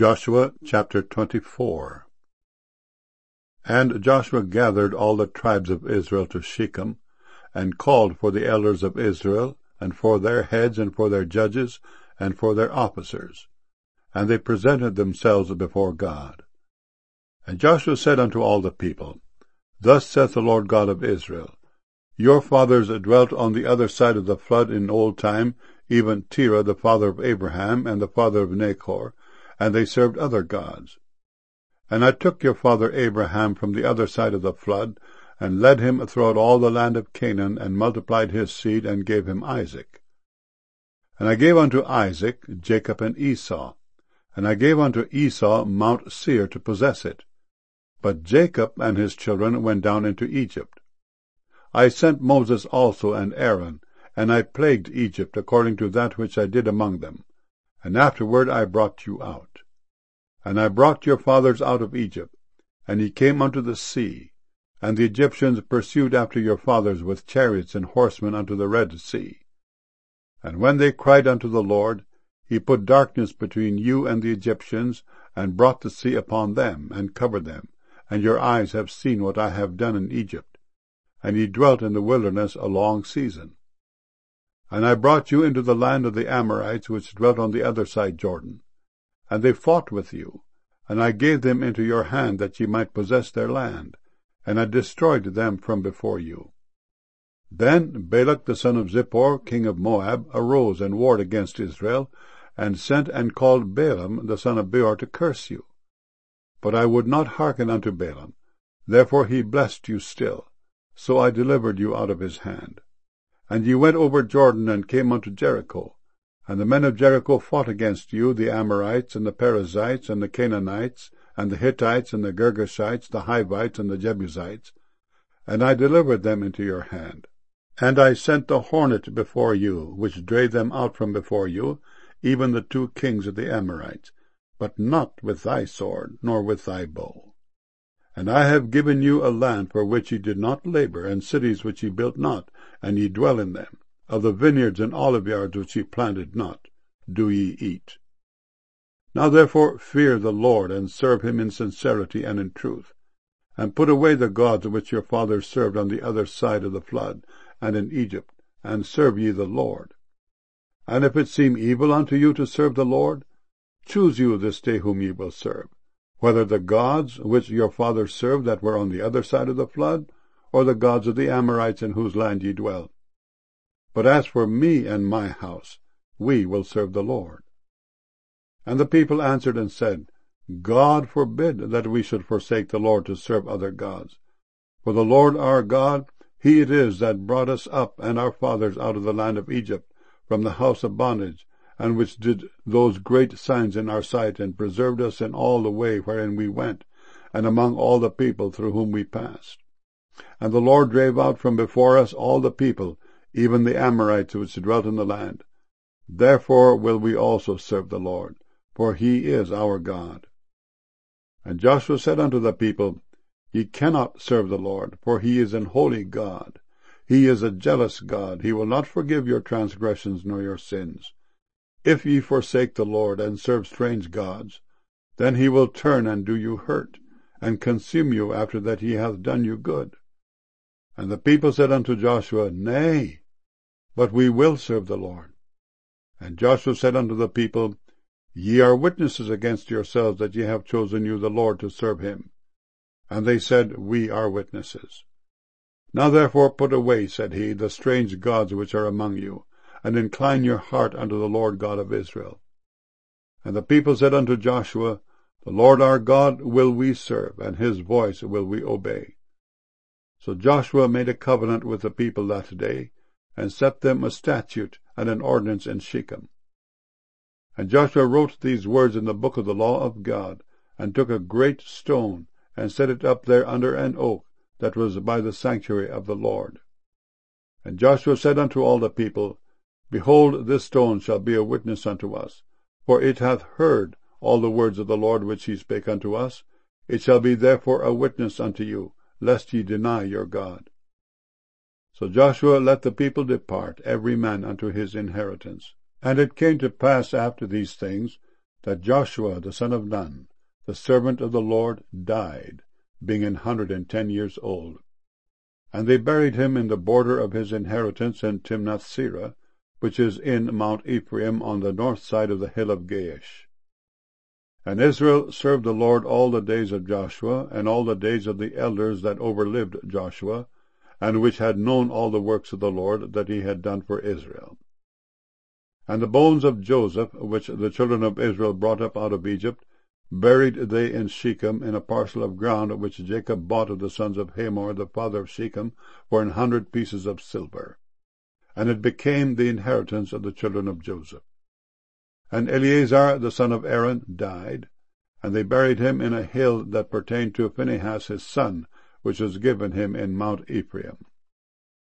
Joshua chapter 24. And Joshua gathered all the tribes of Israel to Shechem, and called for the elders of Israel, and for their heads, and for their judges, and for their officers. And they presented themselves before God. And Joshua said unto all the people, Thus saith the Lord God of Israel, Your fathers dwelt on the other side of the flood in old time, even Terah the father of Abraham, and the father of Nachor, and they served other gods. And I took your father Abraham from the other side of the flood, and led him throughout all the land of Canaan, and multiplied his seed, and gave him Isaac. And I gave unto Isaac Jacob and Esau, and I gave unto Esau Mount Seir to possess it. But Jacob and his children went down into Egypt. I sent Moses also and Aaron, and I plagued Egypt according to that which I did among them. And afterward I brought you out. And I brought your fathers out of Egypt, and ye came unto the sea, and the Egyptians pursued after your fathers with chariots and horsemen unto the Red Sea. And when they cried unto the Lord, he put darkness between you and the Egyptians, and brought the sea upon them, and covered them, and your eyes have seen what I have done in Egypt. And ye dwelt in the wilderness a long season. And I brought you into the land of the Amorites, which dwelt on the other side Jordan. And they fought with you, and I gave them into your hand, that ye might possess their land, and I destroyed them from before you. Then Balak the son of Zippor, king of Moab, arose and warred against Israel, and sent and called Balaam the son of Beor to curse you. But I would not hearken unto Balaam, therefore he blessed you still, so I delivered you out of his hand. And ye went over Jordan, and came unto Jericho. And the men of Jericho fought against you, the Amorites, and the Perizzites, and the Canaanites, and the Hittites, and the Girgashites, the Hivites, and the Jebusites. And I delivered them into your hand. And I sent the hornet before you, which drave them out from before you, even the 2 kings of the Amorites, but not with thy sword, nor with thy bow. And I have given you a land for which ye did not labor, and cities which ye built not, and ye dwell in them. Of the vineyards and oliveyards which ye planted not, do ye eat. Now therefore fear the Lord, and serve him in sincerity and in truth. And put away the gods which your fathers served on the other side of the flood, and in Egypt, and serve ye the Lord. And if it seem evil unto you to serve the Lord, choose you this day whom ye will serve, whether the gods which your fathers served that were on the other side of the flood, or the gods of the Amorites in whose land ye dwell. But as for me and my house, we will serve the Lord. And the people answered and said, God forbid that we should forsake the Lord to serve other gods. For the Lord our God, he it is that brought us up and our fathers out of the land of Egypt, from the house of bondage, and which did those great signs in our sight, and preserved us in all the way wherein we went, and among all the people through whom we passed. And the Lord drave out from before us all the people, even the Amorites which dwelt in the land. Therefore will we also serve the Lord, for he is our God. And Joshua said unto the people, Ye cannot serve the Lord, for he is an holy God. He is a jealous God. He will not forgive your transgressions nor your sins. If ye forsake the Lord, and serve strange gods, then he will turn and do you hurt, and consume you after that he hath done you good. And the people said unto Joshua, Nay, but we will serve the Lord. And Joshua said unto the people, Ye are witnesses against yourselves that ye have chosen you the Lord to serve him. And they said, We are witnesses. Now therefore put away, said he, the strange gods which are among you, and incline your heart unto the Lord God of Israel. And the people said unto Joshua, The Lord our God will we serve, and his voice will we obey. So Joshua made a covenant with the people that day, and set them a statute and an ordinance in Shechem. And Joshua wrote these words in the book of the law of God, and took a great stone, and set it up there under an oak that was by the sanctuary of the Lord. And Joshua said unto all the people, Behold, this stone shall be a witness unto us, for it hath heard all the words of the Lord which he spake unto us. It shall be therefore a witness unto you, lest ye deny your God. So Joshua let the people depart, every man unto his inheritance. And it came to pass after these things, that Joshua the son of Nun, the servant of the Lord, died, being 110 years old. And they buried him in the border of his inheritance in Timnath-serah, which is in Mount Ephraim on the north side of the hill of Gaash. And Israel served the Lord all the days of Joshua, and all the days of the elders that overlived Joshua, and which had known all the works of the Lord that he had done for Israel. And the bones of Joseph, which the children of Israel brought up out of Egypt, buried they in Shechem, in a parcel of ground which Jacob bought of the sons of Hamor the father of Shechem for 100 pieces of silver. And it became the inheritance of the children of Joseph. And Eleazar the son of Aaron died, and they buried him in a hill that pertained to Phinehas his son, which was given him in Mount Ephraim.